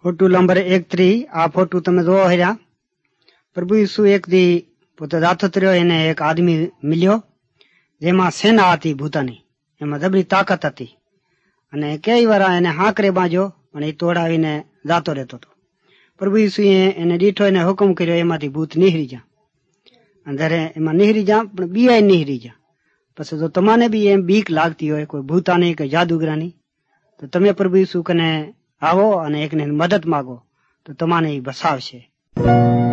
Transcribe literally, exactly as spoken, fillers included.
Photo number एक त्री आ photo तमे जो हेरा प्रभु यीशु एक दी पोते जातो तर्यो एने एक आदमी मिल्यो जेमा सेना हती भूतानी एमा जबरी ताकत हती अने कई वारा एने हाकरे बांध्यो पण ए तोड़ावीने जातो रहतो तो। प्रभु यीशुए एने डीठो एने हुकम कर्यो एमांथी भूत निहरी जा अंदरे एमा निहरी जा पण बीया निहरी जा। पछी जो तमाने बी एम बीक लागती होय कोई भूतानी के जादूगरानी तो तमे प्रभु यीशु कने आवो अने एकने मदद मांगो तो तमाने बसावशे।